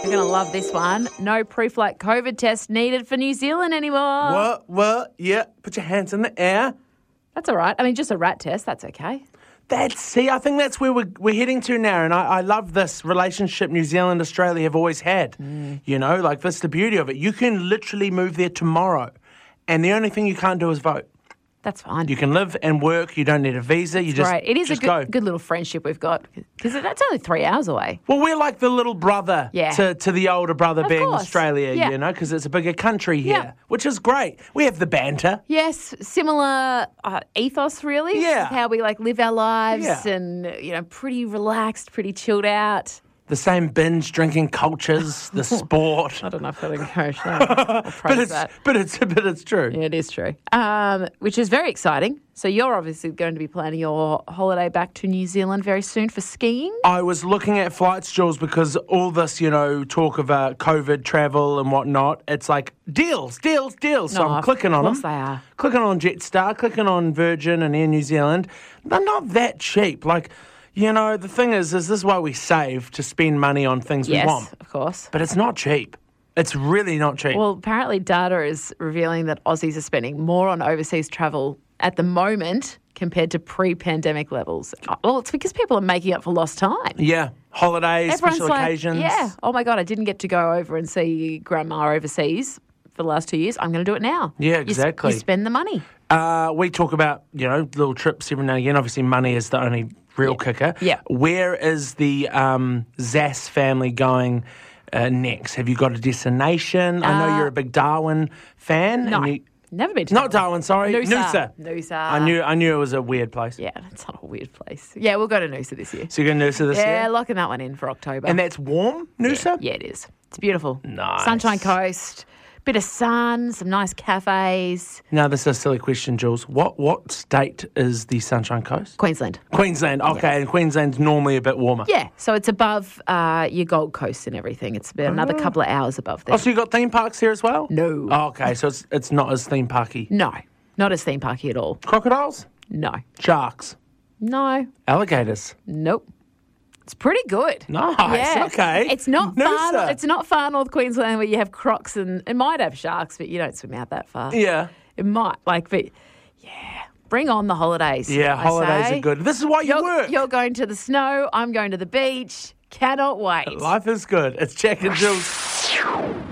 You're going to love this one. No pre-flight COVID test needed for New Zealand anymore. What? Yeah, put your hands in the air. That's all right. I mean, just a rat test. That's okay. I think that's where we're heading to now, and I love this relationship New Zealand, Australia have always had. You know, like that's the beauty of it. You can literally move there tomorrow, and the only thing you can't do is vote. That's fine. You can live and work. You don't need a visa. You just Right. It is just a good little friendship we've got because that's only 3 hours away. Well, we're like the little brother to the older brother being course. Australia, Yeah. you know, because it's a bigger country here, Yeah. which is great. We have the banter. Yes, similar ethos, really. Yeah. With how we live our lives Yeah. and, pretty relaxed, pretty chilled out. The same binge drinking cultures, the sport. I don't know if I'd encourage that. I'll praise that. But it's true. Yeah, it is true. Which is very exciting. So you're obviously going to be planning your holiday back to New Zealand very soon for skiing. I was looking at flights, Jules, because all this, talk of COVID travel and whatnot, it's like deals. So I'm clicking on them. Of course they are. Clicking on Jetstar, clicking on Virgin and Air New Zealand. They're not that cheap. The thing is this is why we save to spend money on things we want. Yes, of course. But it's not cheap. It's really not cheap. Well, apparently data is revealing that Aussies are spending more on overseas travel at the moment compared to pre-pandemic levels. Well, it's because people are making up for lost time. Yeah, holidays, Everyone's special occasions. Yeah. Oh, my God, I didn't get to go over and see Grandma overseas for the last 2 years. I'm going to do it now. Yeah, exactly. You spend the money. We talk about, little trips every now and again. Obviously, money is the only real kicker. Yeah. Where is the Zass family going next? Have you got a destination? I know you're a big Darwin fan. No, and never been to not Darwin, sorry. Noosa. I knew it was a weird place. Yeah, that's not a weird place. Yeah, we'll go to Noosa this year. So you're going to Noosa this year? Yeah, locking that one in for October. And that's warm, Noosa? Yeah, it is. It's beautiful. Nice. Sunshine Coast, bit of sun, some nice cafes. Now, this is a silly question, Jules. What state is the Sunshine Coast? Queensland. Queensland, okay. And Queensland's normally a bit warmer. Yeah, so it's above your Gold Coast and everything. It's about another couple of hours above there. Oh, so you got theme parks here as well? No. Oh, okay, so it's not as theme parky. No, not as theme parky at all. Crocodiles? No. Sharks? No. Alligators? Nope. It's pretty good. Nice, Yeah. okay. It's not Noosa. far. It's not far north Queensland where you have crocs and it might have sharks, but you don't swim out that far. Yeah. It might, but yeah. Bring on the holidays. Yeah, I holidays say. are good. This is why you work. You're going to the snow. I'm going to the beach. Cannot wait. Life is good. It's Jack and Jules.